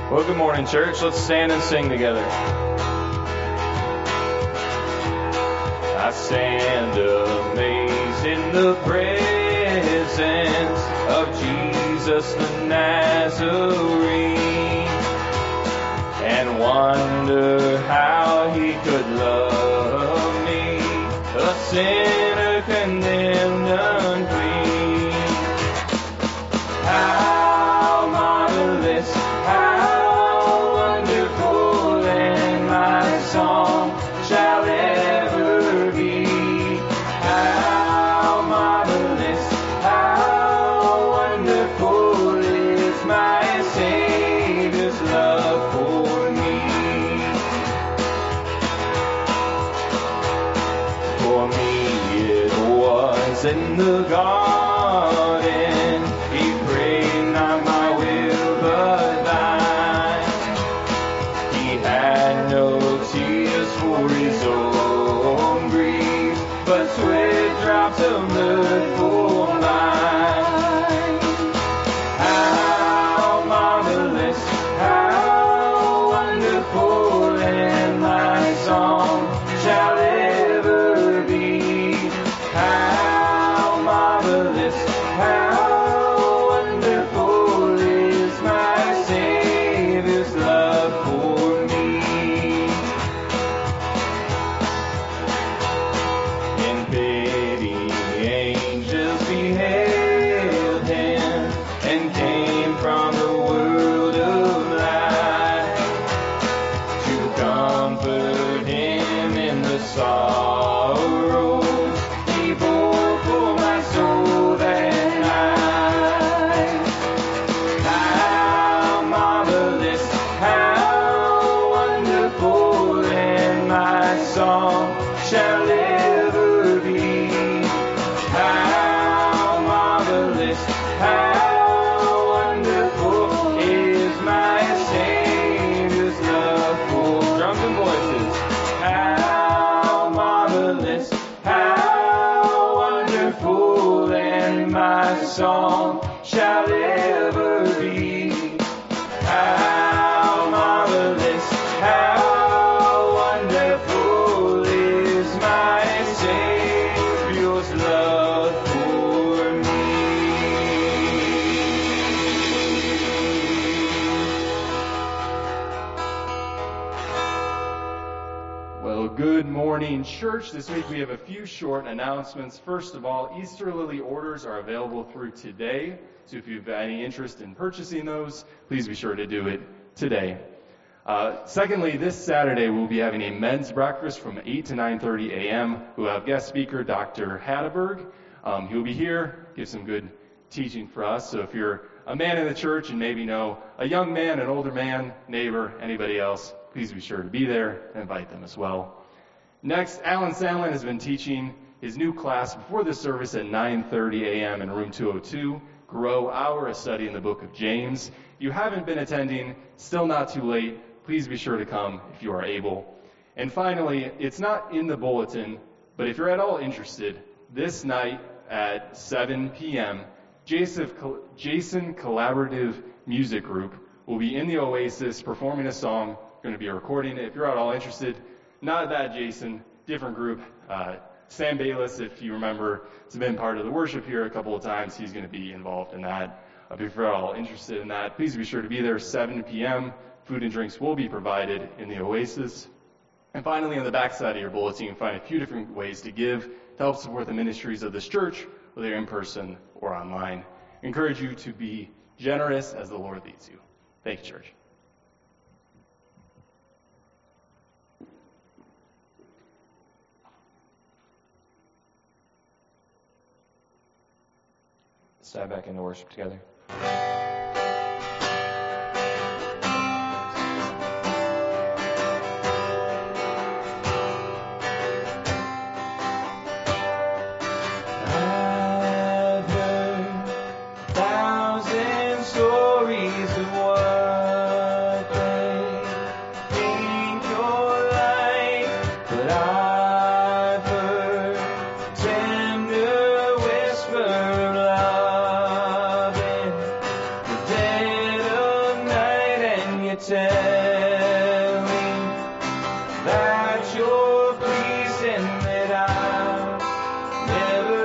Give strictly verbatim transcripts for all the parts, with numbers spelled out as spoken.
Well, good morning, church. Let's stand and sing together. I stand amazed in the presence of Jesus the Nazarene, and wonder how he could love me, a sinner condemned unclean. How marvelous, how wonderful, and my song shall ever be. How marvelous, how wonderful is my Savior's love for me. For me it was in the garden, he prayed, not my will but thine. He had no tears for his own grief, but sweat drops of blood for mine. How marvelous, how wonderful, and my song shall ever be. How marvelous, how wonderful is my Savior's love for me. In pity, angels beheld him, and came from the world of light to comfort him in the sorrows he bore for my soul that night. How marvelous, how wonderful, and my song shall ever be. How marvelous, how wonderful is my Savior's love for drums and voices. How marvelous, how wonderful, and my song shall ever be. How marvelous, how wonderful is my Savior's love for me. Well, good morning, church. This week we have a few short announcements. First of all, Easter lily orders are available through today. So if you've any interest in purchasing those, please be sure to do it today. Uh, secondly, this Saturday we'll be having a men's breakfast from eight to nine thirty a.m. We'll have guest speaker Doctor Hatteberg. Um, he'll be here, give some good teaching for us. So if you're a man in the church and maybe know a young man, an older man, neighbor, anybody else, please be sure to be there and invite them as well. Next, Alan Sandlin has been teaching his new class before this service at nine thirty a.m. in room two oh two, Grow Hour, a study in the book of James. If you haven't been attending, still not too late. Please be sure to come if you are able. And finally, it's not in the bulletin, but if you're at all interested, this night at seven p.m., Jason, Jason Collaborative Music Group will be in the Oasis performing a song. Going to be recording it. If you're at all interested, not that Jason, different group. Uh, Sam Bayless, if you remember, has been part of the worship here a couple of times. He's going to be involved in that. Uh, if you're at all interested in that, please be sure to be there seven p.m. Food and drinks will be provided in the Oasis. And finally, on the back side of your bulletin, you can find a few different ways to give to help support the ministries of this church, whether in person or online. I encourage you to be generous as the Lord leads you. Thank you, church. Let's dive back into worship together. Tender whisper of love. telling that you're pleased and that I'm never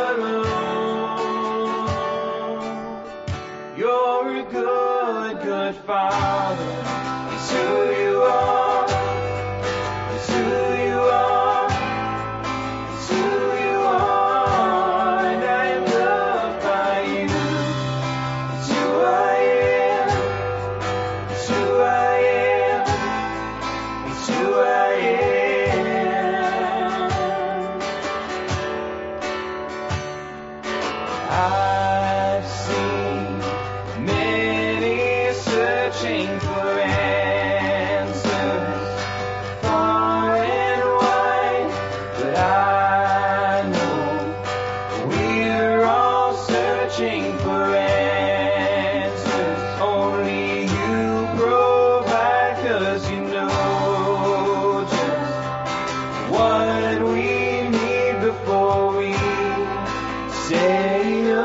alone. You're a good, good Father. It's who you are. It's who you are. It's who you are. And I am loved by you. It's who I am. It's who I am. It's who I am. I've seen many searching for answers far and wide, but I know we're all searching for answers. Only you provide, 'cause you know just what we need before we say a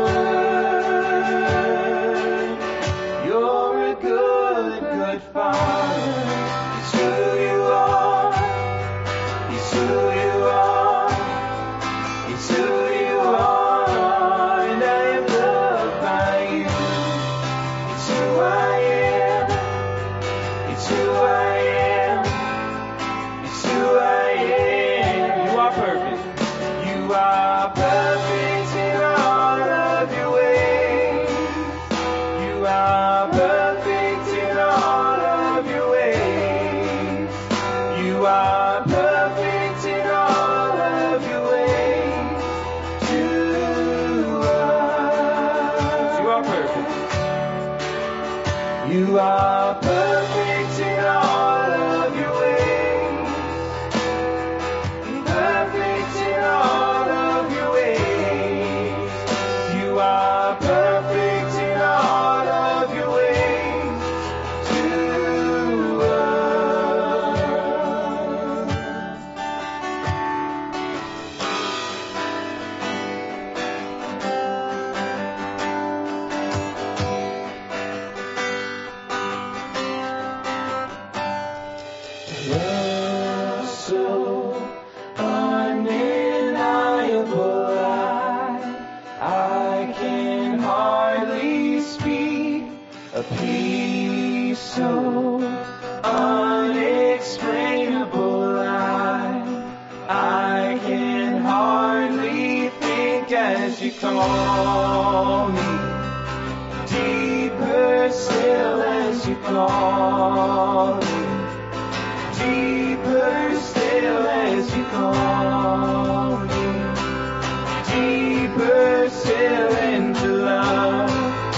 word. You're a good, good Father. It's who you are. It's who you are. It's who you are. And I am loved by you. It's who I am. It's who I am. It's who I am. You are perfect. You are perfect in all of your ways. You are perfect in all of your ways. You are perfect in all of your ways to us. You are perfect. You are perfect in all of your ways. Perfect in all of your ways. You are perfect in all of your ways to us. You're so undeniable, I, I can hardly speak. A peace so unexplainable, I, I can hardly think as you call me. Deeper still as you call me. Deeper still as you call me. Deeper still into love.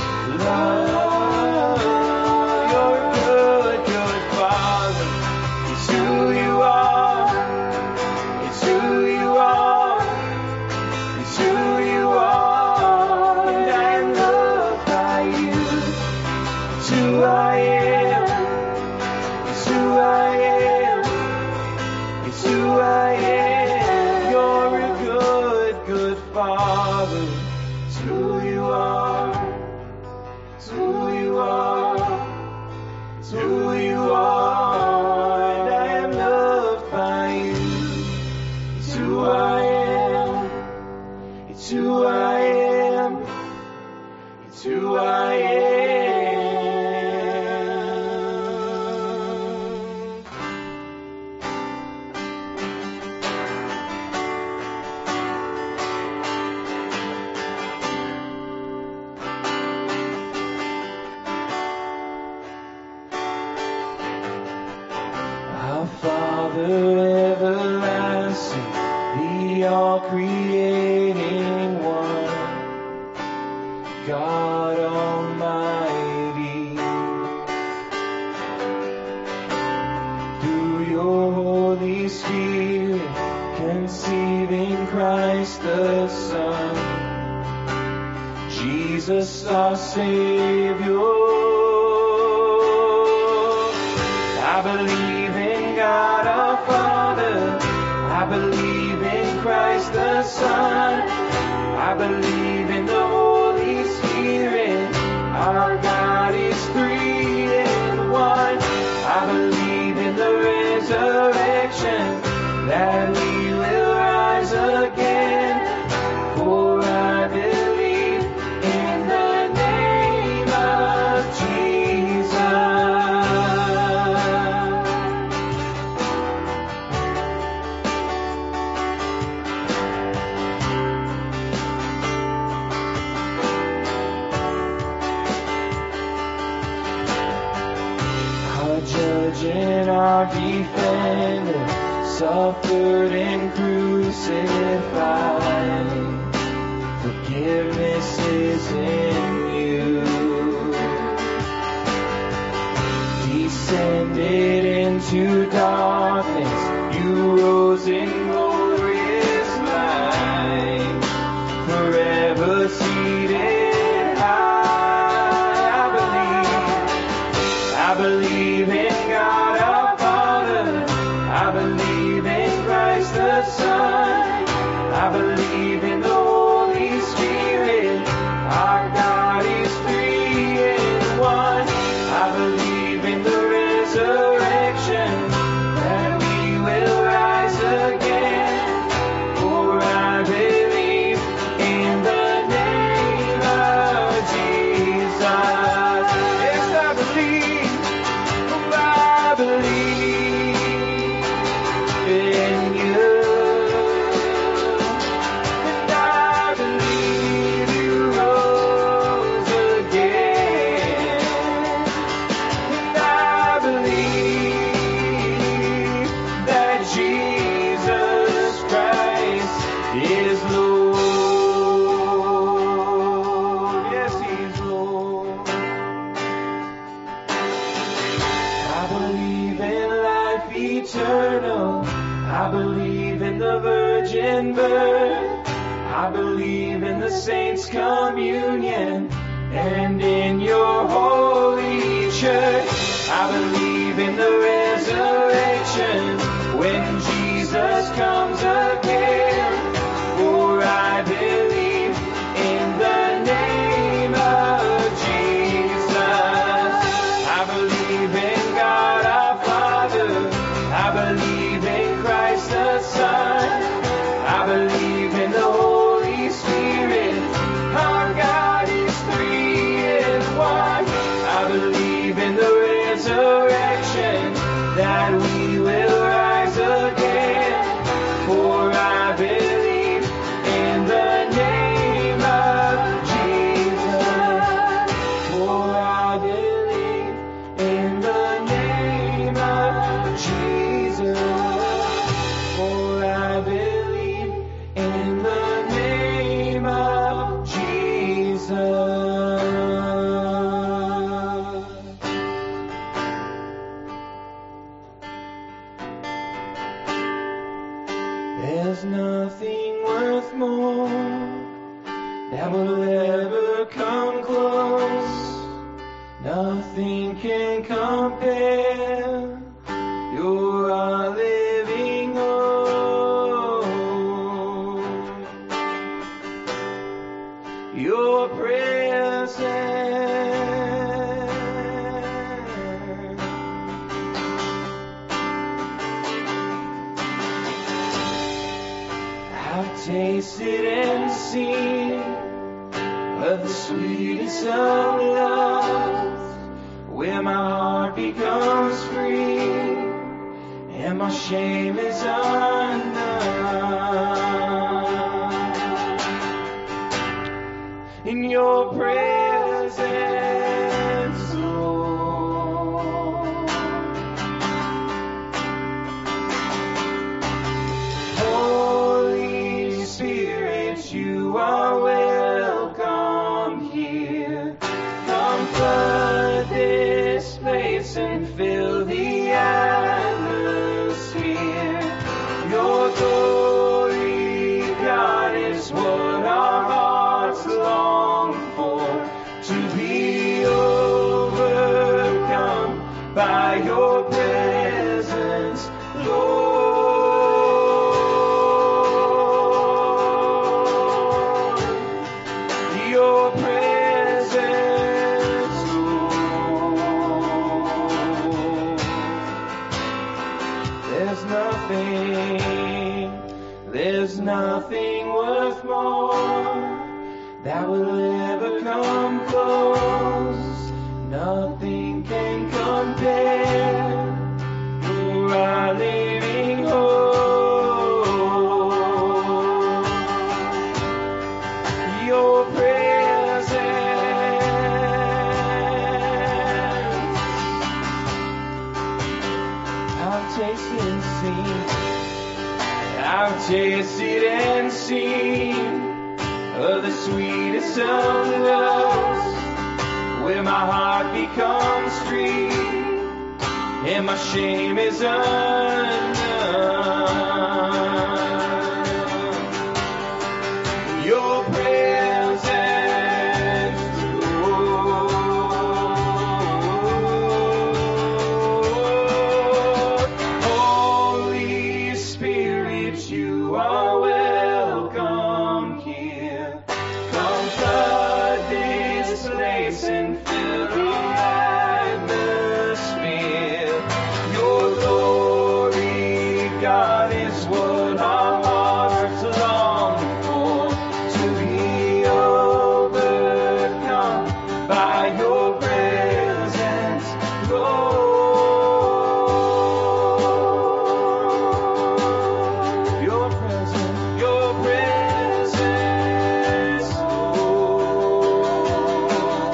Love. You're a good, good Father. It's who you are. It's who you are. It's who you are. And I am loved by you. It's who I am. It's who I am. It's who I am. You're a good, good Father. It's who you are. It's who you are. It's who you are. And I am loved by you. It's who I am. It's who I am. It's who I am. Our Father everlasting, the all-creating one, God Almighty, through your Holy Spirit, conceiving Christ the Son, Jesus our Savior. I believe in God our Father. I believe in Christ the Son. I believe in the Holy Spirit. Our God is three in one. our defender, suffered and crucified. Forgiveness is in you. Descended into darkness, you rose in glorious light, forever seated high. I believe, I believe in God our Father, I believe in Christ the Son, I believe in the Holy Spirit, our God is three in one. I believe in the resurrection, that we will rise again. For I believe in the name of Jesus. Yes, I believe, oh, I believe in you. And I believe you rose again. And I believe that Jesus Christ is Lord. Yes, He's Lord. I believe in life eternal. I believe in the virgin birth. I believe in the saints' communion and in your holy church. I believe in the resurrection when Jesus comes again. For I believe in the name of Jesus. I believe in God our Father, I believe in Christ the Son, I believe in the Holy Spirit, our God is three in one. I believe in the resurrection, that we will rise again. For I believe in the name of Jesus. For I believe in the name of Jesus. For I believe in the name of Jesus. There's nothing worth more that will ever come close. Nothing can compare. You're our living hope. Your presence. I've tasted and seen of the sweetest of loves, where my heart becomes free and my shame is undone. In your presence, Lord. Holy Spirit, you are welcome here. Come flood this place and fill the atmosphere. Your glory, God, is what our hearts long for, to be overcome by your presence, Lord. Your presence, Lord. There's nothing, there's nothing worth more that will ever come close. Nothing can compare. You're our living hope. Your presence. tasted and seen of the sweetest of loves, where my heart becomes free and my shame is undone. Your presence, Lord. Holy Spirit, you are welcome here. Come flood this place and fill the atmosphere. Your glory, God, is what our hearts long for, to be overcome by your presence, Lord. Your presence, your presence, Lord.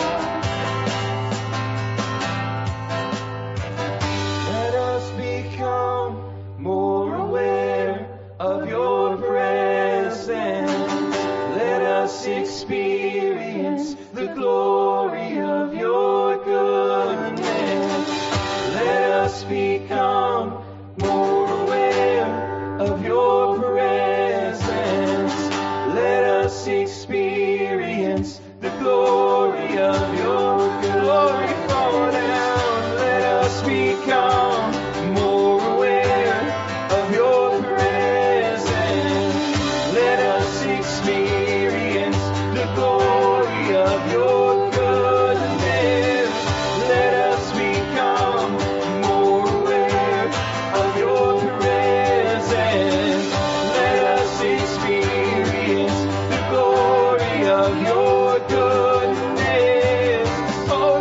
Let us become more aware of your presence. Let us experience the glory of your goodness. Let us become more aware of your presence. Let us experience the glory of your glory. Fall down. Let us become more aware of your presence. Let us experience the glory of your goodness. Let us become more aware of your presence. Let us experience the glory of your goodness. Oh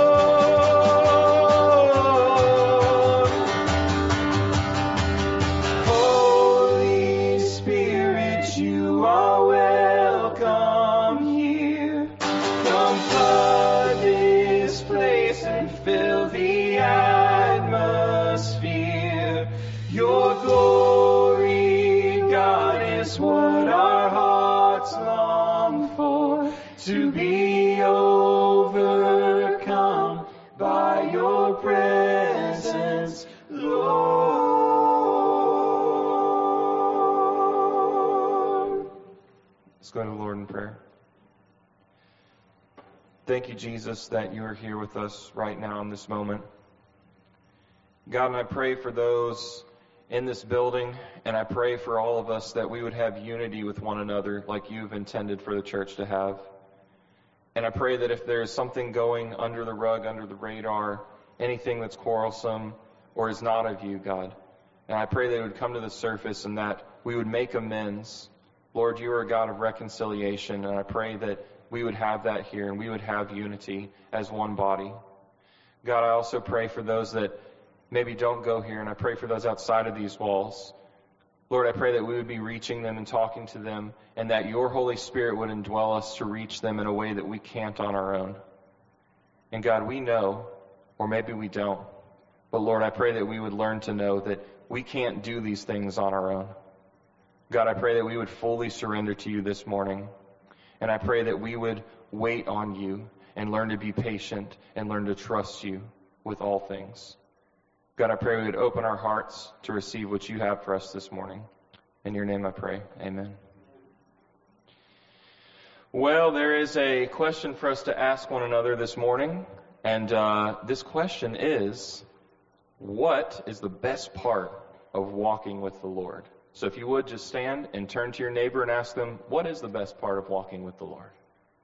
Lord. Holy Spirit, you are welcome here. Come flood this place and fill the atmosphere. Your glory, God, is what our hearts long for, to be overcome by your presence, Lord. Let's go to the Lord in prayer. Thank you, Jesus, that you are here with us right now in this moment. God, and I pray for those in this building, and I pray for all of us that we would have unity with one another like you've intended for the church to have. And I pray that if there is something going under the rug, under the radar, anything that's quarrelsome or is not of you, God, and I pray that it would come to the surface and that we would make amends. Lord, you are a God of reconciliation, and I pray that we would have that here and we would have unity as one body. God, I also pray for those that maybe don't go here, and I pray for those outside of these walls. Lord, I pray that we would be reaching them and talking to them, and that your Holy Spirit would indwell us to reach them in a way that we can't on our own. And God, we know, or maybe we don't, but Lord, I pray that we would learn to know that we can't do these things on our own. God, I pray that we would fully surrender to you this morning, and I pray that we would wait on you and learn to be patient and learn to trust you with all things. God, I pray we would open our hearts to receive what you have for us this morning. In your name I pray. Amen. Well, there is a question for us to ask one another this morning. And uh, this question is, what is the best part of walking with the Lord? So if you would, just stand and turn to your neighbor and ask them, what is the best part of walking with the Lord?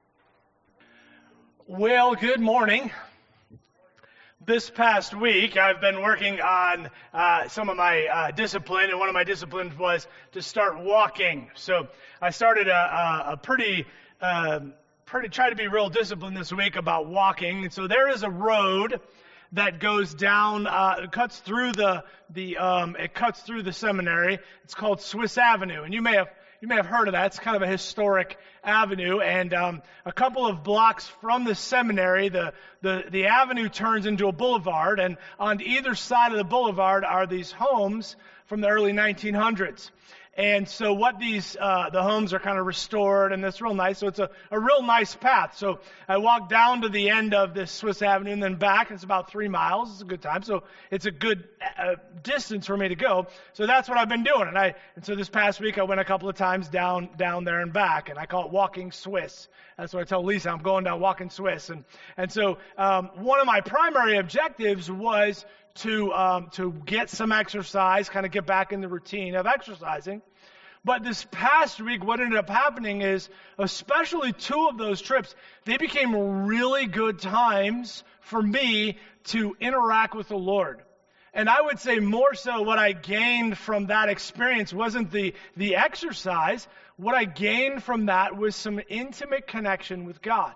Well, good morning. This past week, I've been working on uh, some of my uh, discipline, and one of my disciplines was to start walking. So I started a, a, a pretty, uh, pretty, try to be real disciplined this week about walking. And so there is a road that goes down, uh, it cuts through the, the, um, it cuts through the seminary. It's called Swiss Avenue, and you may have You may have heard of that. It's kind of a historic avenue, and um, a couple of blocks from the seminary, the, the, the avenue turns into a boulevard, and on either side of the boulevard are these homes from the early nineteen hundreds. And so what these, uh, the homes are kind of restored, and it's real nice. So it's a, a real nice path. So I walked down to the end of this Swiss Avenue and then back. It's about three miles. It's a good time. So it's a good uh, distance for me to go. So that's what I've been doing. And I, and so this past week I went a couple of times down, down there and back, and I call it walking Swiss. That's what I tell Lisa. I'm going down walking Swiss. And, and so, um, one of my primary objectives was to um, to get some exercise, kind of get back in the routine of exercising. But this past week, what ended up happening is, especially two of those trips, they became really good times for me to interact with the Lord. And I would say more so what I gained from that experience wasn't the, the exercise. What I gained from that was some intimate connection with God.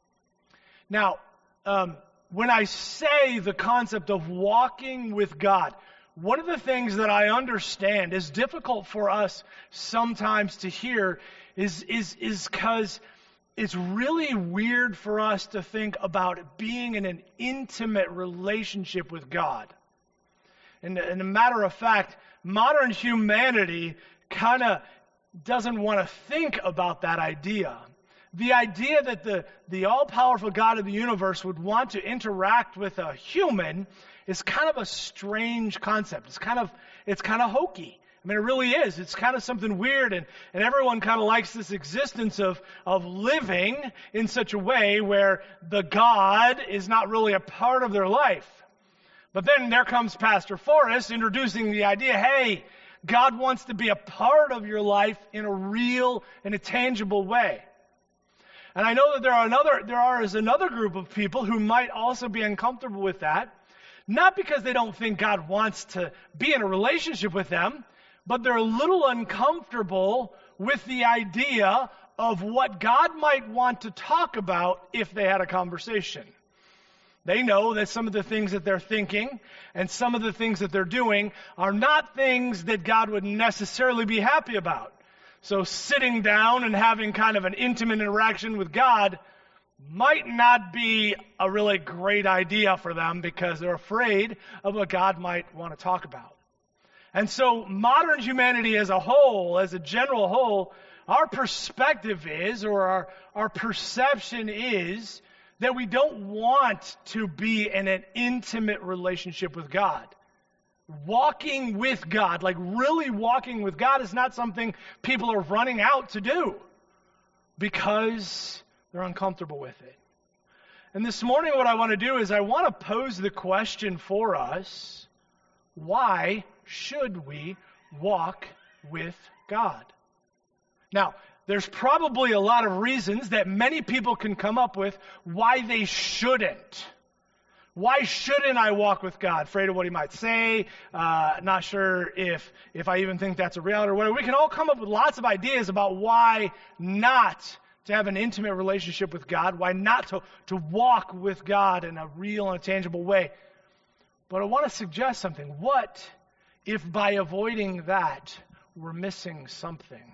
Now, um, when I say the concept of walking with God, one of the things that I understand is difficult for us sometimes to hear is is is because it's really weird for us to think about being in an intimate relationship with God. And, and a matter of fact, modern humanity kind of doesn't want to think about that idea. The idea that the, the all-powerful God of the universe would want to interact with a human is kind of a strange concept. It's kind of, it's kind of hokey. I mean, it really is. It's kind of something weird, and, and everyone kind of likes this existence of, of living in such a way where the God is not really a part of their life. But then there comes Pastor Forrest introducing the idea, hey, God wants to be a part of your life in a real and a tangible way. And I know that there are another, there are is another group of people who might also be uncomfortable with that, not because they don't think God wants to be in a relationship with them, but they're a little uncomfortable with the idea of what God might want to talk about if they had a conversation. They know that some of the things that they're thinking and some of the things that they're doing are not things that God would necessarily be happy about. So sitting down and having kind of an intimate interaction with God might not be a really great idea for them because they're afraid of what God might want to talk about. And so modern humanity as a whole, as a general whole, our perspective is, or our, our perception is, that we don't want to be in an intimate relationship with God. Walking with God, like really walking with God, is not something people are running out to do because they're uncomfortable with it. And this morning what I want to do is I want to pose the question for us, why should we walk with God? Now, there's probably a lot of reasons that many people can come up with why they shouldn't. Why shouldn't I walk with God? Afraid of what He might say. Uh, not sure if if I even think that's a reality or whatever. We can all come up with lots of ideas about why not to have an intimate relationship with God. Why not to, to walk with God in a real and a tangible way. But I want to suggest something. What if by avoiding that we're missing something?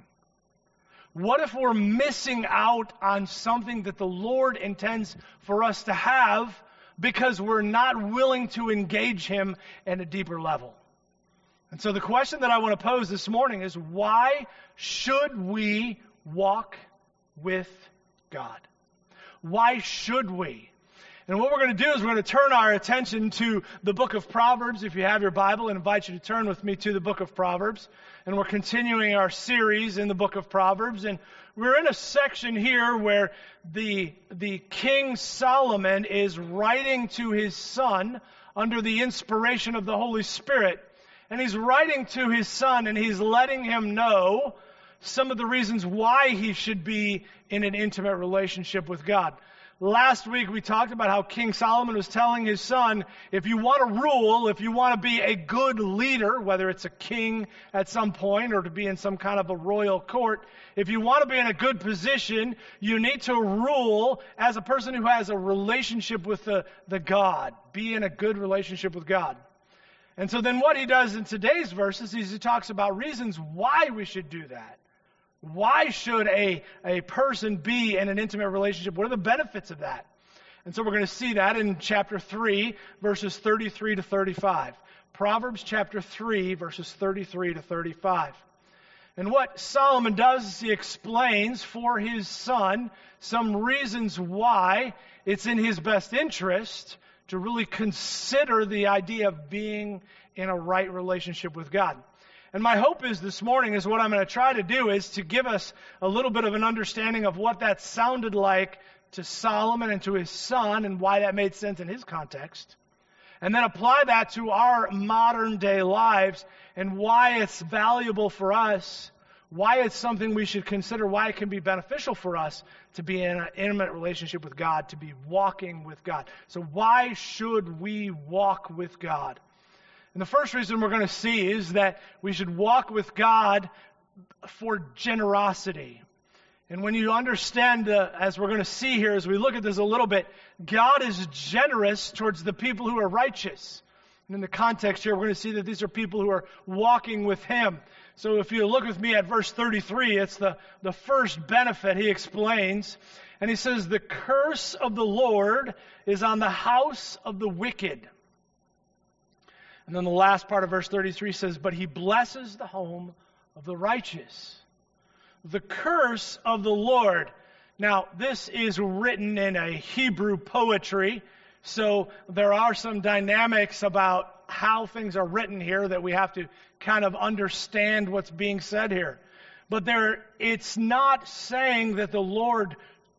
What if we're missing out on something that the Lord intends for us to have because we're not willing to engage Him at a deeper level? And so the question that I want to pose this morning is, why should we walk with God? Why should we? And what we're going to do is we're going to turn our attention to the book of Proverbs. If you have your Bible, I invite you to turn with me to the book of Proverbs. And we're continuing our series in the book of Proverbs. And we're in a section here where the, the King Solomon is writing to his son under the inspiration of the Holy Spirit. And he's writing to his son and he's letting him know some of the reasons why he should be in an intimate relationship with God. Last week we talked about how King Solomon was telling his son, if you want to rule, if you want to be a good leader, whether it's a king at some point or to be in some kind of a royal court, if you want to be in a good position, you need to rule as a person who has a relationship with the, the God. Be in a good relationship with God. And so then what he does in today's verses is he talks about reasons why we should do that. Why should a, a person be in an intimate relationship? What are the benefits of that? And so we're going to see that in chapter three, verses thirty-three to thirty-five. Proverbs chapter three, verses thirty-three to thirty-five. And what Solomon does is he explains for his son some reasons why it's in his best interest to really consider the idea of being in a right relationship with God. And my hope is this morning is what I'm going to try to do is to give us a little bit of an understanding of what that sounded like to Solomon and to his son and why that made sense in his context. And then apply that to our modern day lives and why it's valuable for us, why it's something we should consider, why it can be beneficial for us to be in an intimate relationship with God, to be walking with God. So why should we walk with God? And the first reason we're going to see is that we should walk with God for generosity. And when you understand, uh, as we're going to see here, as we look at this a little bit, God is generous towards the people who are righteous. And in the context here, we're going to see that these are people who are walking with Him. So if you look with me at verse thirty-three, it's the, the first benefit he explains. And he says, the curse of the Lord is on the house of the wicked. And then the last part of verse thirty-three says, but He blesses the home of the righteous. The curse of the Lord. Now, this is written in a Hebrew poetry, so there are some dynamics about how things are written here that we have to kind of understand what's being said here. But there, it's not saying that the Lord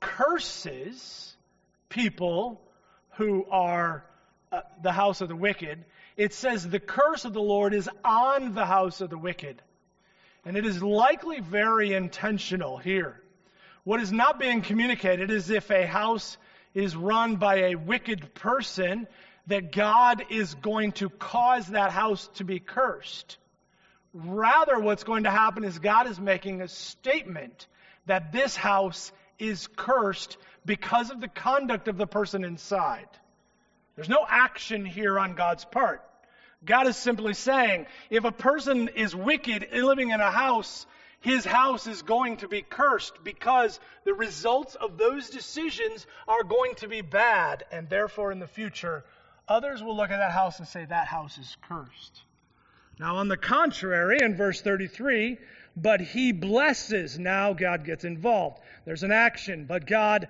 curses people who are uh, the house of the wicked. It says the curse of the Lord is on the house of the wicked. And it is likely very intentional here. What is not being communicated is if a house is run by a wicked person, that God is going to cause that house to be cursed. Rather, what's going to happen is God is making a statement that this house is cursed because of the conduct of the person inside. There's no action here on God's part. God is simply saying, if a person is wicked living in a house, his house is going to be cursed because the results of those decisions are going to be bad. And therefore, in the future, others will look at that house and say, that house is cursed. Now, on the contrary, in verse thirty-three, but He blesses. Now God gets involved. There's an action, but God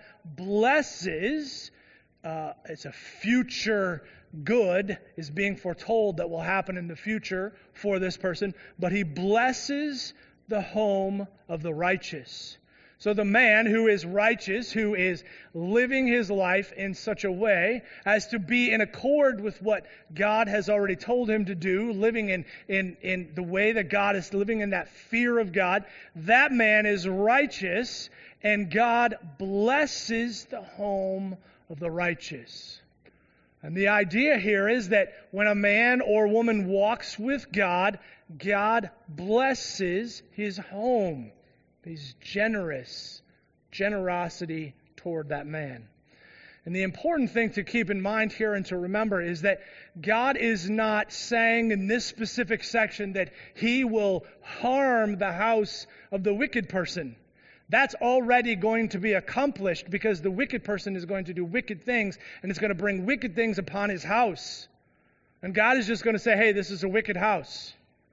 blesses. Uh, it's a future good is being foretold that will happen in the future for this person, but He blesses the home of the righteous. So the man who is righteous, who is living his life in such a way as to be in accord with what God has already told him to do, living in, in, in the way that God is living in that fear of God, that man is righteous, and God blesses the home of the righteous. And the idea here is that when a man or woman walks with God, God blesses his home. He's generous, generosity toward that man. And the important thing to keep in mind here and to remember is that God is not saying in this specific section that He will harm the house of the wicked person. That's already going to be accomplished because the wicked person is going to do wicked things and it's going to bring wicked things upon his house. And God is just going to say, hey, this is a wicked house.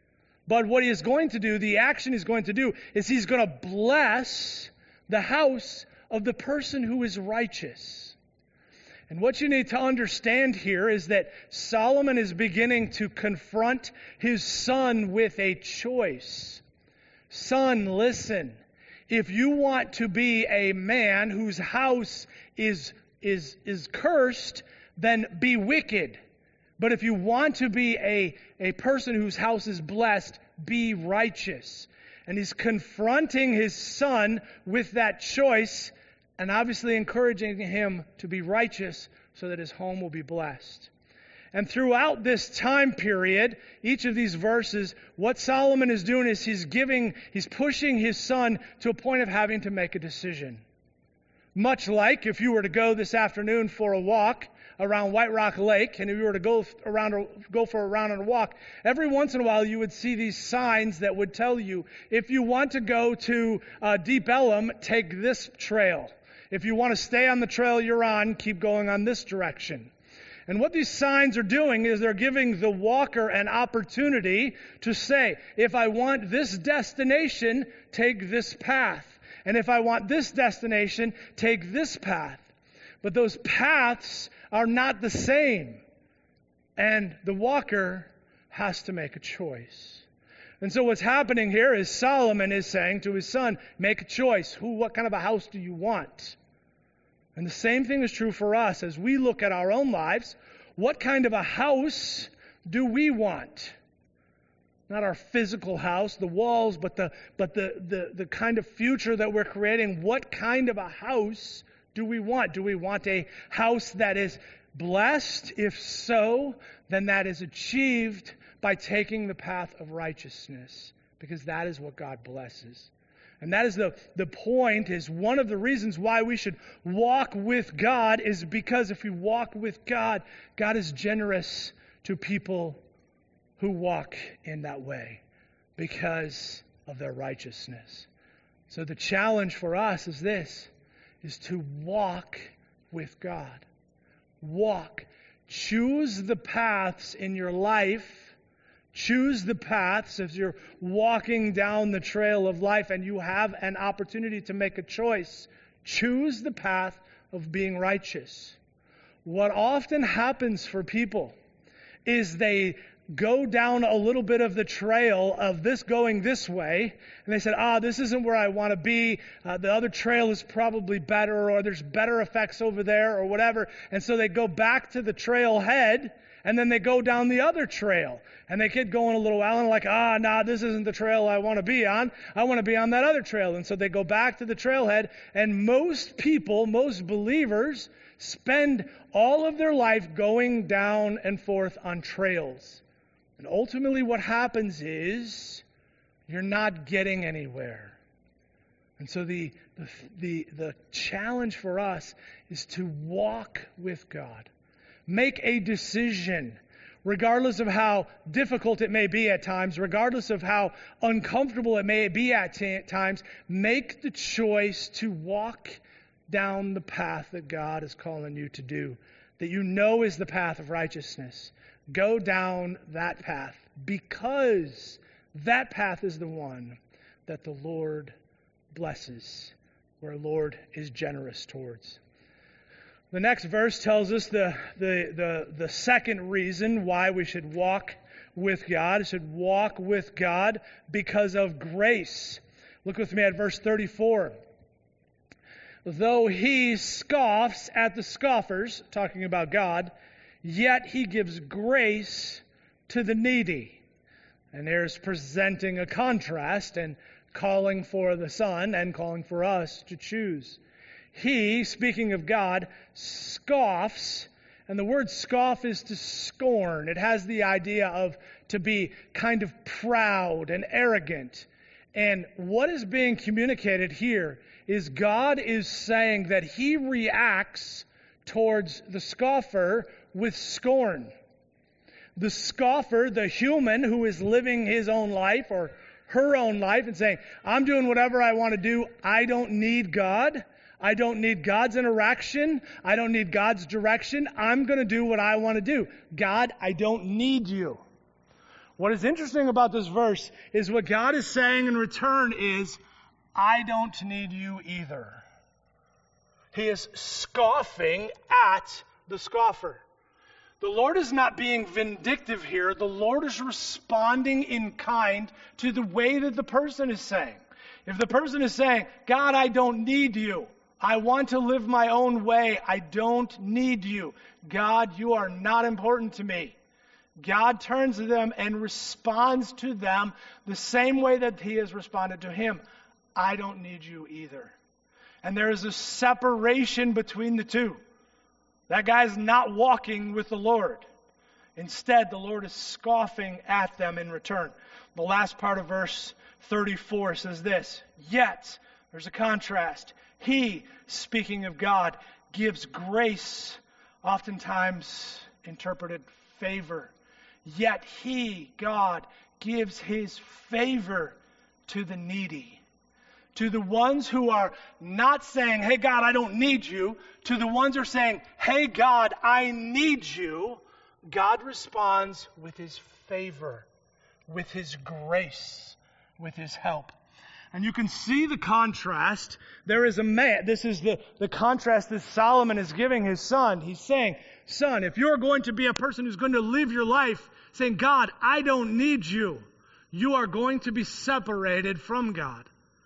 But what He is going to do, the action He's going to do, is He's going to bless the house of the person who is righteous. And what you need to understand here is that Solomon is beginning to confront his son with a choice. Son, listen. If you want to be a man whose house is, is, is cursed, then be wicked. But if you want to be a, a person whose house is blessed, be righteous. And he's confronting his son with that choice and obviously encouraging him to be righteous so that his home will be blessed. And throughout this time period, each of these verses, what Solomon is doing is he's giving, he's pushing his son to a point of having to make a decision. Much like if you were to go this afternoon for a walk around White Rock Lake, and if you were to go around or go for a round on a walk, every once in a while you would see these signs that would tell you, if you want to go to uh, Deep Ellum, take this trail. If you want to stay on the trail you're on, keep going on this direction. And what these signs are doing is they're giving the walker an opportunity to say, if I want this destination, take this path. And if I want this destination, take this path. But those paths are not the same. And the walker has to make a choice. And so what's happening here is Solomon is saying to his son, make a choice. Who, what kind of a house do you want? And the same thing is true for us as we look at our own lives. What kind of a house do we want? Not our physical house, the walls, but the but the, the, the kind of future that we're creating. What kind of a house do we want? Do we want a house that is blessed? If so, then that is achieved by taking the path of righteousness, because that is what God blesses. And that is the, the point, is one of the reasons why we should walk with God is because if we walk with God, God is generous to people who walk in that way because of their righteousness. So the challenge for us is this, is to walk with God. Walk. Choose the paths in your life. Choose the paths as you're walking down the trail of life and you have an opportunity to make a choice. Choose the path of being righteous. What often happens for people is they go down a little bit of the trail of this going this way, and they said, ah, this isn't where I want to be. Uh, the other trail is probably better, or there's better effects over there, or whatever. And so they go back to the trailhead, and then they go down the other trail. And they get going a little while and like, ah, nah, this isn't the trail I want to be on. I want to be on that other trail. And so they go back to the trailhead. And most people, most believers, spend all of their life going down and forth on trails. And ultimately what happens is you're not getting anywhere. And so the, the, the, the challenge for us is to walk with God. Make a decision, regardless of how difficult it may be at times, regardless of how uncomfortable it may be at t- times, make the choice to walk down the path that God is calling you to do, that you know is the path of righteousness. Go down that path, because that path is the one that the Lord blesses, where the Lord is generous towards. The next verse tells us the, the, the, the second reason why we should walk with God. We should walk with God because of grace. Look with me at verse thirty-four. Though he scoffs at the scoffers, talking about God, yet he gives grace to the needy. And there's presenting a contrast and calling for the Son and calling for us to choose. He, speaking of God, scoffs, and the word scoff is to scorn. It has the idea of to be kind of proud and arrogant. And what is being communicated here is God is saying that He reacts towards the scoffer with scorn. The scoffer, the human who is living his own life or her own life and saying, I'm doing whatever I want to do, I don't need God. I don't need God's interaction. I don't need God's direction. I'm going to do what I want to do. God, I don't need you. What is interesting about this verse is what God is saying in return is, I don't need you either. He is scoffing at the scoffer. The Lord is not being vindictive here. The Lord is responding in kind to the way that the person is saying. If the person is saying, God, I don't need you. I want to live my own way. I don't need you. God, you are not important to me. God turns to them and responds to them the same way that He has responded to him. I don't need you either. And there is a separation between the two. That guy's not walking with the Lord. Instead, the Lord is scoffing at them in return. The last part of verse thirty-four says this, yet, there's a contrast. He, speaking of God, gives grace, oftentimes interpreted favor. Yet He, God, gives His favor to the needy. to the ones who are not saying, hey, God, I don't need you, to the ones who are saying, hey, God, I need you, God responds with his favor, with his grace, with his help. And you can see the contrast. There is a man, this is the, the contrast that Solomon is giving his son. He's saying, son, if you're going to be a person who's going to live your life saying, God, I don't need you, you are going to be separated from God.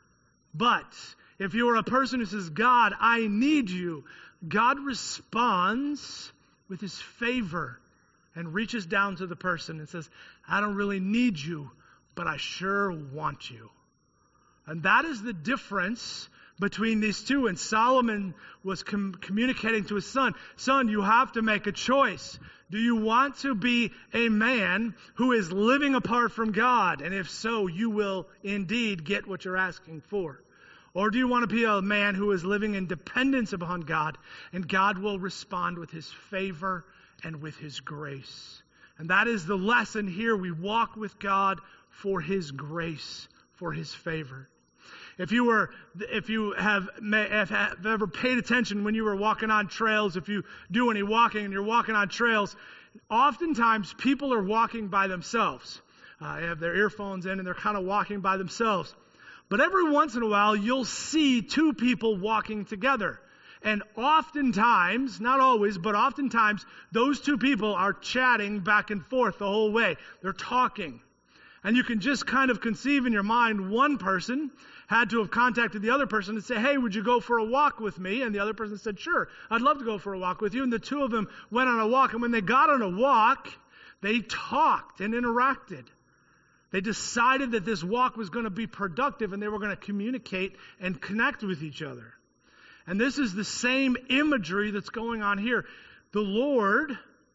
But if you are a person who says, God, I need you, God responds with his favor and reaches down to the person and says, I don't really need you, but I sure want you. And that is the difference between these two. And Solomon was com- communicating to his son, son, you have to make a choice. Do you want to be a man who is living apart from God? And if so, you will indeed get what you're asking for. Or do you want to be a man who is living in dependence upon God, and God will respond with his favor and with his grace? And that is the lesson here. We walk with God for his grace, for his favor. If you were, if you have, have ever paid attention when you were walking on trails, if you do any walking and you're walking on trails, oftentimes people are walking by themselves. Uh, they have their earphones in and they're kind of walking by themselves. But every once in a while, you'll see two people walking together. And oftentimes, not always, but oftentimes, those two people are chatting back and forth the whole way. They're talking. And you can just kind of conceive in your mind, one person had to have contacted the other person and say, hey, would you go for a walk with me? And the other person said, sure, I'd love to go for a walk with you. And the two of them went on a walk. And when they got on a walk, they talked and interacted. They decided that this walk was going to be productive and they were going to communicate and connect with each other. And this is the same imagery that's going on here. The Lord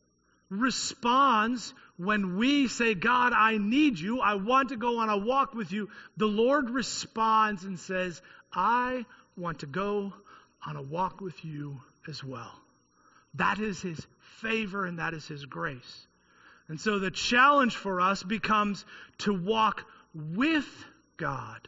responds when we say, God, I need you. I want to go on a walk with you. The Lord responds and says, I want to go on a walk with you as well. That is his favor and that is his grace. And so the challenge for us becomes to walk with God.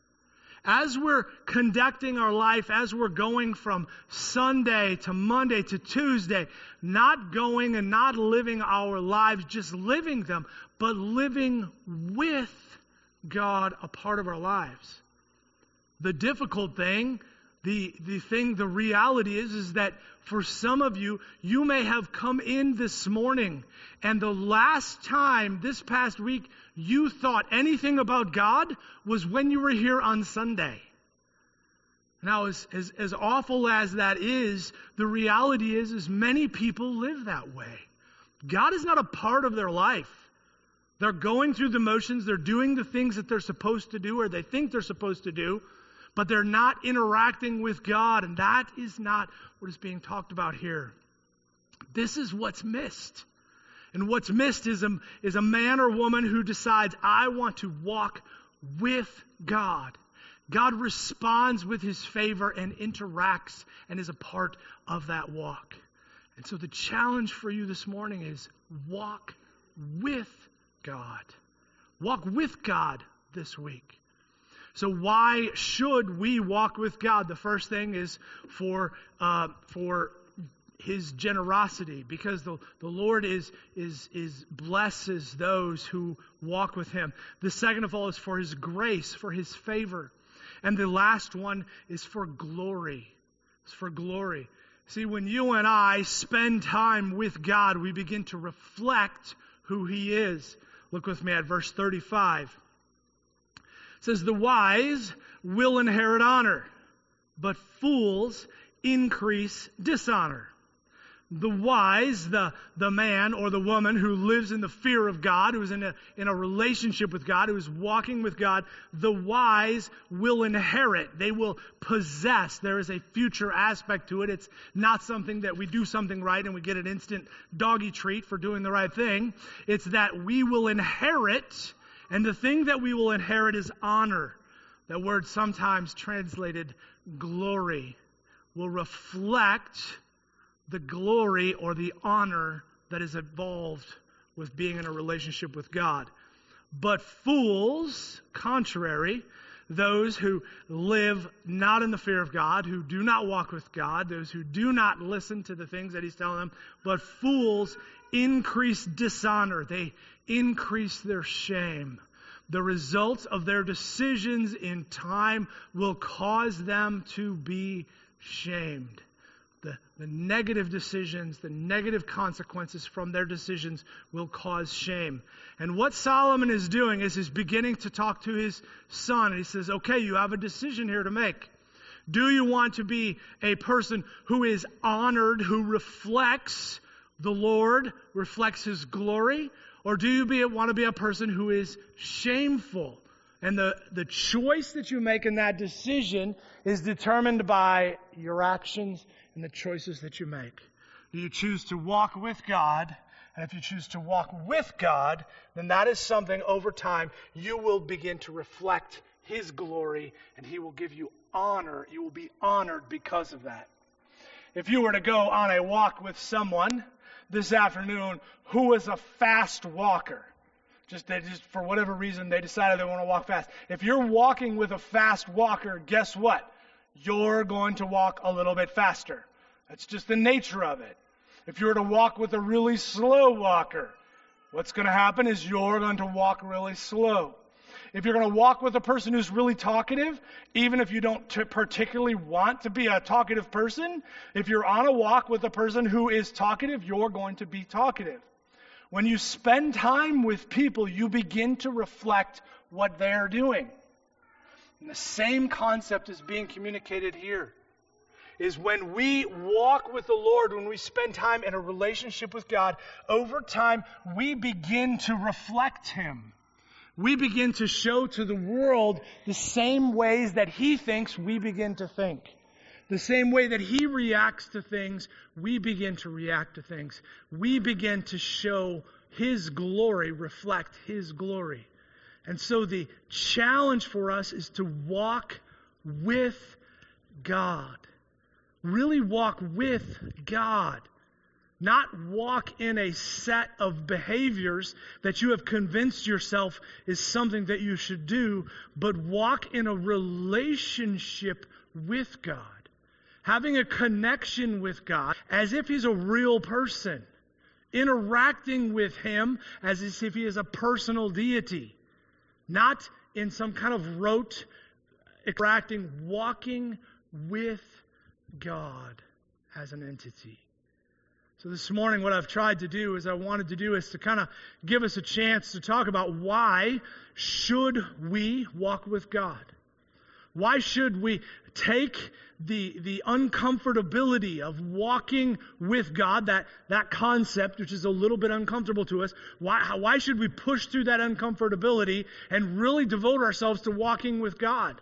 As we're conducting our life, as we're going from Sunday to Monday to Tuesday, not going and not living our lives, just living them, but living with God a part of our lives. The difficult thing, the, the thing, the reality is, is that for some of you, you may have come in this morning and the last time this past week you thought anything about God was when you were here on Sunday. Now, as, as, as awful as that is, the reality is, is many people live that way. God is not a part of their life. They're going through the motions, they're doing the things that they're supposed to do or they think they're supposed to do, but they're not interacting with God, and that is not what is being talked about here. This is what's missed. And what's missed is a, is a man or woman who decides, I want to walk with God. God responds with his favor and interacts and is a part of that walk. And so the challenge for you this morning is walk with God. Walk with God this week. So why should we walk with God? The first thing is for uh, for his generosity, because the, the Lord is is is blesses those who walk with him. The second of all is for his grace, for his favor. And the last one is for glory. It's for glory. See, when you and I spend time with God, we begin to reflect who he is. Look with me at verse thirty-five. It says, the wise will inherit honor, but fools increase dishonor. The wise, the, the man or the woman who lives in the fear of God, who is in a, in a relationship with God, who is walking with God, the wise will inherit. They will possess. There is a future aspect to it. It's not something that we do something right and we get an instant doggy treat for doing the right thing. It's that we will inherit, and the thing that we will inherit is honor. That word sometimes translated glory will reflect the glory or the honor that is involved with being in a relationship with God. But fools, contrary, those who live not in the fear of God, who do not walk with God, those who do not listen to the things that he's telling them, but fools increase dishonor. They increase their shame. The results of their decisions in time will cause them to be shamed. The, the negative decisions, the negative consequences from their decisions will cause shame. And what Solomon is doing is he's beginning to talk to his son. And he says, okay, you have a decision here to make. Do you want to be a person who is honored, who reflects the Lord, reflects his glory? Or do you be, want to be a person who is shameful? And the, the choice that you make in that decision is determined by your actions and the choices that you make. Do you choose to walk with God? And if you choose to walk with God, then that is something over time you will begin to reflect his glory, and he will give you honor. You will be honored because of that. If you were to go on a walk with someone this afternoon who was a fast walker, Just, they just for whatever reason, they decided they want to walk fast. If you're walking with a fast walker, guess what? You're going to walk a little bit faster. That's just the nature of it. If you were to walk with a really slow walker, what's going to happen is you're going to walk really slow. If you're going to walk with a person who's really talkative, even if you don't t- particularly want to be a talkative person, if you're on a walk with a person who is talkative, you're going to be talkative. When you spend time with people, you begin to reflect what they're doing. And the same concept is being communicated here. Is when we walk with the Lord, when we spend time in a relationship with God, over time, we begin to reflect him. We begin to show to the world the same ways that he thinks we begin to think. The same way that he reacts to things, we begin to react to things. We begin to show his glory, reflect his glory. And so the challenge for us is to walk with God. Really walk with God. Not walk in a set of behaviors that you have convinced yourself is something that you should do, but walk in a relationship with God. Having a connection with God as if he's a real person. Interacting with him as if he is a personal deity. Not in some kind of rote interacting, walking with God as an entity. So this morning what I've tried to do is I wanted to do is to kind of give us a chance to talk about why should we walk with God? Why should we take the the uncomfortability of walking with God, that, that concept which is a little bit uncomfortable to us, why, why should we push through that uncomfortability and really devote ourselves to walking with God?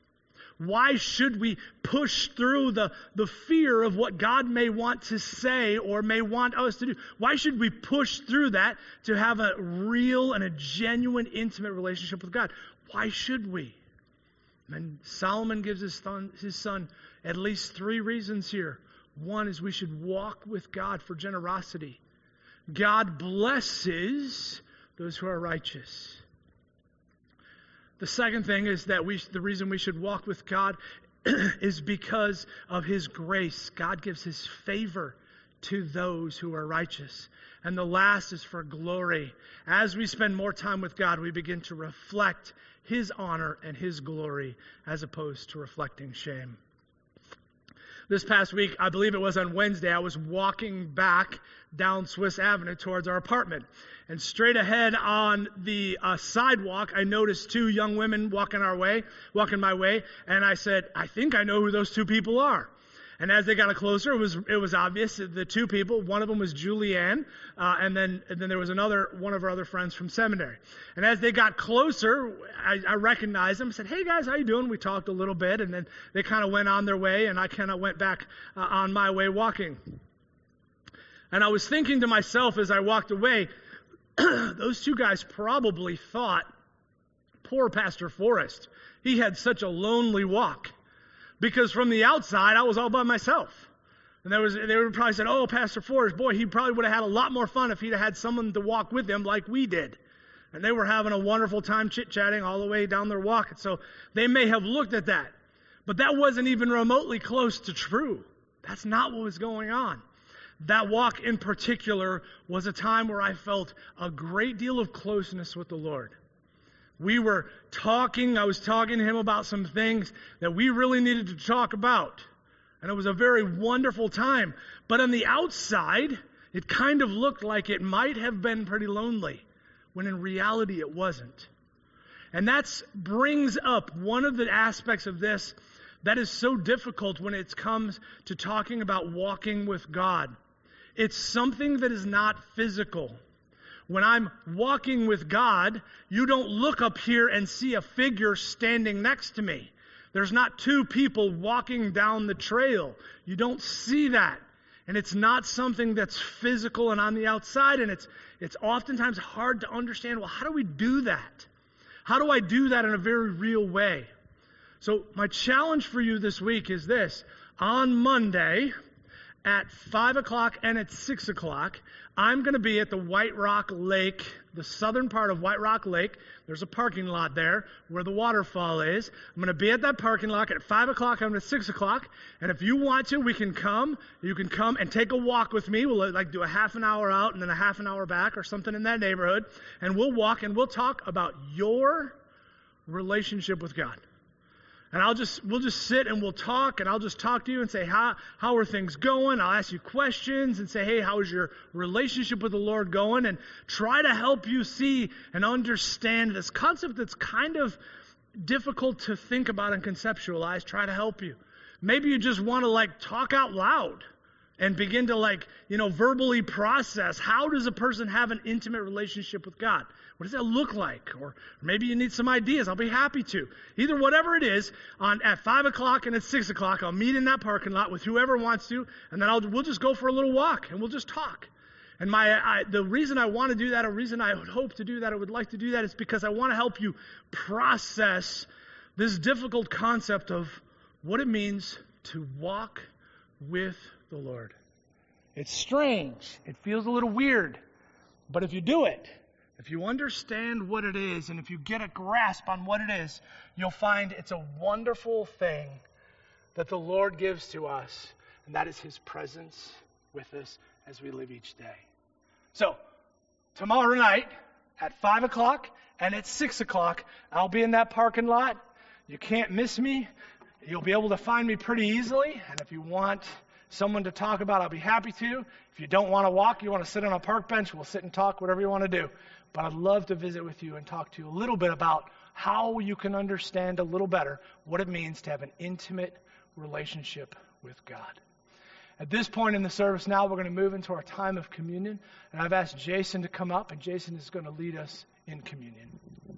Why should we push through the, the fear of what God may want to say or may want us to do? Why should we push through that to have a real and a genuine, intimate relationship with God? Why should we? And Solomon gives his son, his son at least three reasons here. One is we should walk with God for generosity. God blesses those who are righteous. The second thing is that we, the reason we should walk with God is because of his grace. God gives his favor to those who are righteous. And the last is for glory. As we spend more time with God, we begin to reflect his honor and his glory as opposed to reflecting shame. This past week, I believe it was on Wednesday, I was walking back down Swiss Avenue towards our apartment. And straight ahead on the uh, sidewalk, I noticed two young women walking our way, walking my way. And I said, I think I know who those two people are. And as they got closer, it was it was obvious that the two people, one of them was Julianne, uh, and then and then there was another, one of our other friends from seminary. And as they got closer, I, I recognized them. I said, hey guys, how you doing? We talked a little bit, and then they kind of went on their way, and I kind of went back uh, on my way walking. And I was thinking to myself as I walked away, those two guys probably thought, poor Pastor Forrest, he had such a lonely walk. Because from the outside, I was all by myself. And there was, they would probably said, oh, Pastor Forrest, boy, he probably would have had a lot more fun if he'd had someone to walk with him like we did. And they were having a wonderful time chit-chatting all the way down their walk. And so they may have looked at that. But that wasn't even remotely close to true. That's not what was going on. That walk in particular was a time where I felt a great deal of closeness with the Lord. We were talking, I was talking to him about some things that we really needed to talk about. And it was a very wonderful time. But on the outside, it kind of looked like it might have been pretty lonely, when in reality it wasn't. And that brings up one of the aspects of this that is so difficult when it comes to talking about walking with God. It's something that is not physical. When I'm walking with God, you don't look up here and see a figure standing next to me. There's not two people walking down the trail. You don't see that. And it's not something that's physical and on the outside, and it's it's oftentimes hard to understand, well, how do we do that? How do I do that in a very real way? So my challenge for you this week is this. On Monday at five o'clock and at six o'clock, I'm going to be at the White Rock Lake, the southern part of White Rock Lake. There's a parking lot there where the waterfall is. I'm going to be at that parking lot at five o'clock and at six o'clock. And if you want to, we can come. You can come and take a walk with me. We'll like do a half an hour out and then a half an hour back or something in that neighborhood. And we'll walk and we'll talk about your relationship with God. And I'll just, we'll just sit and we'll talk, and I'll just talk to you and say, how, how are things going? I'll ask you questions and say, hey, how is your relationship with the Lord going? And try to help you see and understand this concept that's kind of difficult to think about and conceptualize. Try to help you. Maybe you just want to like talk out loud and begin to like, you know, verbally process, how does a person have an intimate relationship with God? What does that look like? Or maybe you need some ideas. I'll be happy to. Either whatever it is, on at five o'clock and at six o'clock, I'll meet in that parking lot with whoever wants to, and then I'll, we'll just go for a little walk, and we'll just talk. And my I, the reason I want to do that, or reason I would hope to do that, I would like to do that, is because I want to help you process this difficult concept of what it means to walk with the Lord. It's strange. It feels a little weird. But if you do it, if you understand what it is, and if you get a grasp on what it is, you'll find it's a wonderful thing that the Lord gives to us, and that is His presence with us as we live each day. So, tomorrow night at five o'clock and at six o'clock, I'll be in that parking lot. You can't miss me. You'll be able to find me pretty easily, and if you want someone to talk about, I'll be happy to. If you don't want to walk, you want to sit on a park bench, we'll sit and talk, whatever you want to do. But I'd love to visit with you and talk to you a little bit about how you can understand a little better what it means to have an intimate relationship with God. At this point in the service now, we're going to move into our time of communion. And I've asked Jason to come up, and Jason is going to lead us in communion.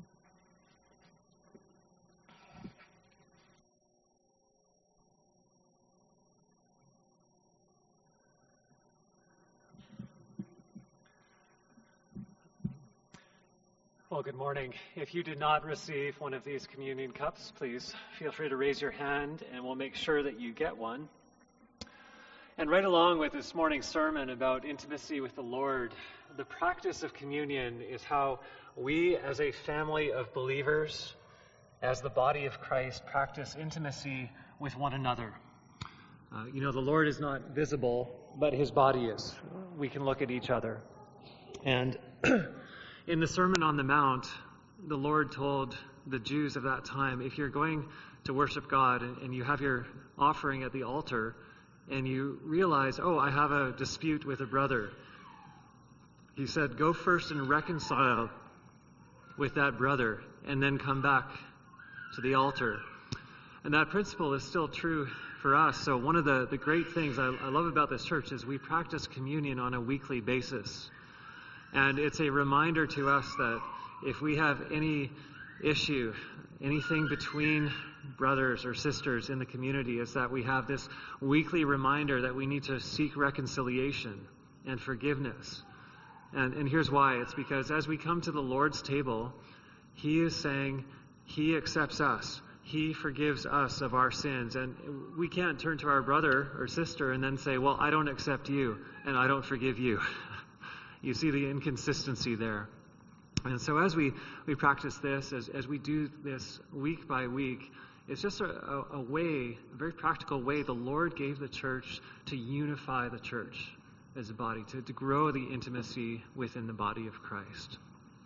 Well, good morning. If you did not receive one of these communion cups, please feel free to raise your hand and we'll make sure that you get one. And right along with this morning's sermon about intimacy with the Lord, the practice of communion is how we as a family of believers, as the body of Christ, practice intimacy with one another. Uh, you know, the Lord is not visible, but His body is. We can look at each other. And in the Sermon on the Mount, the Lord told the Jews of that time, if you're going to worship God and, and you have your offering at the altar and you realize, oh, I have a dispute with a brother, He said, go first and reconcile with that brother and then come back to the altar. And that principle is still true for us. So one of the, the great things I, I love about this church is we practice communion on a weekly basis. And it's a reminder to us that if we have any issue, anything between brothers or sisters in the community, is that we have this weekly reminder that we need to seek reconciliation and forgiveness. And, and here's why. It's because as we come to the Lord's table, He is saying He accepts us. He forgives us of our sins. And we can't turn to our brother or sister and then say, well, I don't accept you and I don't forgive you. You see the inconsistency there. And so as we, we practice this, as, as we do this week by week, it's just a, a, a way, a very practical way the Lord gave the church to unify the church as a body, to, to grow the intimacy within the body of Christ.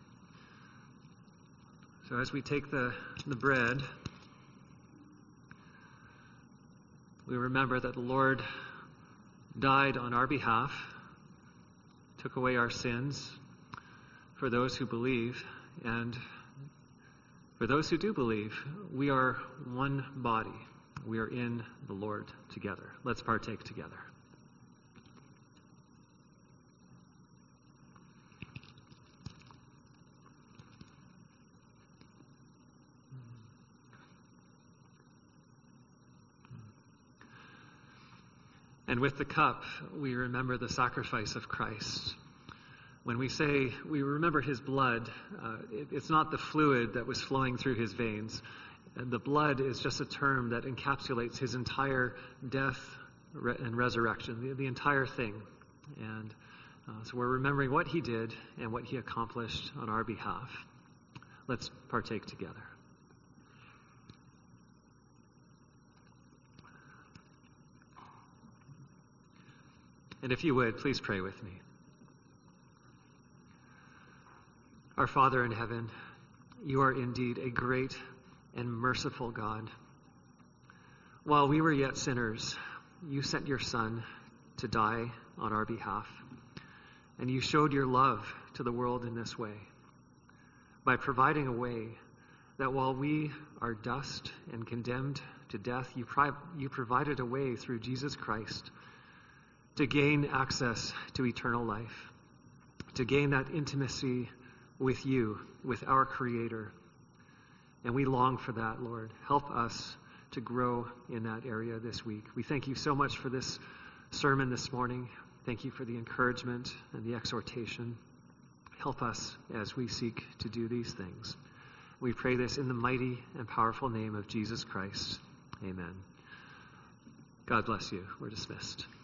So as we take the, the bread, we remember that the Lord died on our behalf, took away our sins for those who believe, and for those who do believe, we are one body. We are in the Lord together. Let's partake together. And with the cup, we remember the sacrifice of Christ. When we say we remember his blood, uh, it, it's not the fluid that was flowing through his veins. The blood is just a term that encapsulates his entire death re- and resurrection, the, the entire thing. And uh, so we're remembering what he did and what he accomplished on our behalf. Let's partake together. And if you would, please pray with me. Our Father in heaven, you are indeed a great and merciful God. While we were yet sinners, you sent your Son to die on our behalf. And you showed your love to the world in this way, by providing a way that while we are dust and condemned to death, you, pri- you provided a way through Jesus Christ to gain access to eternal life, to gain that intimacy with you, with our Creator. And we long for that, Lord. Help us to grow in that area this week. We thank you so much for this sermon this morning. Thank you for the encouragement and the exhortation. Help us as we seek to do these things. We pray this in the mighty and powerful name of Jesus Christ. Amen. God bless you. We're dismissed.